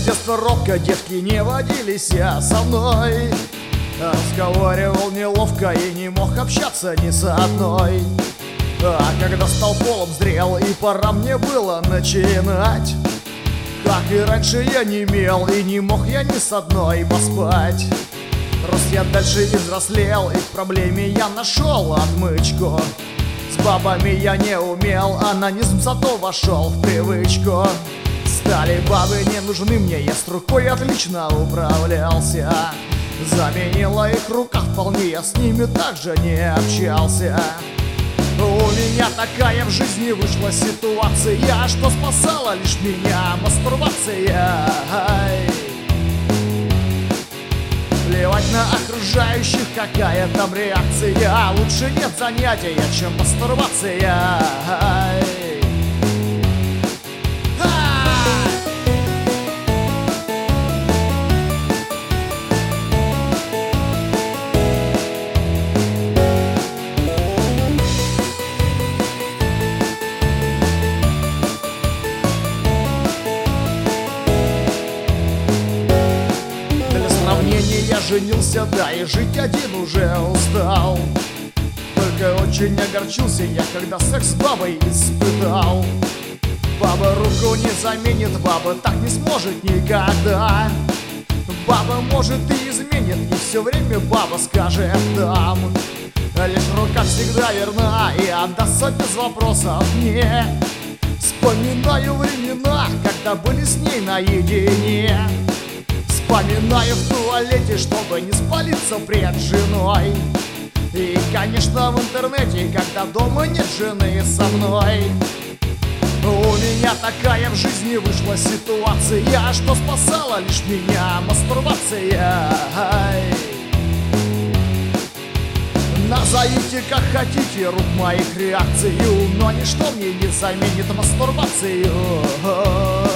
детства робко, девки не водились со мной. Разговаривал неловко и не мог общаться ни с одной. А когда стал полом зрел и пора мне было начинать, как и раньше я не имел и не мог я ни с одной поспать. Рос я дальше и взрослел, и в проблеме я нашел отмычку. С бабами я не умел, анонизм зато вошел в привычку. Стали бабы не нужны мне, я с рукой отлично управлялся. Заменила их рука вполне, я с ними также не общался. У меня такая в жизни вышла ситуация, что спасала лишь меня мастурбация. Плевать на окружающих, какая там реакция. Лучше нет занятия, чем мастурбация. Я женился, да, и жить один уже устал. Только очень огорчился я, когда секс с бабой испытал. Баба руку не заменит, баба так не сможет никогда. Баба может и изменит, и все время баба скажет «дам». Лишь рука всегда верна и отдастся без вопросов мне. Вспоминаю времена, когда были с ней наедине. Вспоминаю в туалете, чтобы не спалиться пред женой. И, конечно, в интернете, когда дома нет жены со мной. У меня такая в жизни вышла ситуация, что спасала лишь меня мастурбация. Назовите как хотите рук моих реакцию, но ничто мне не заменит мастурбацию.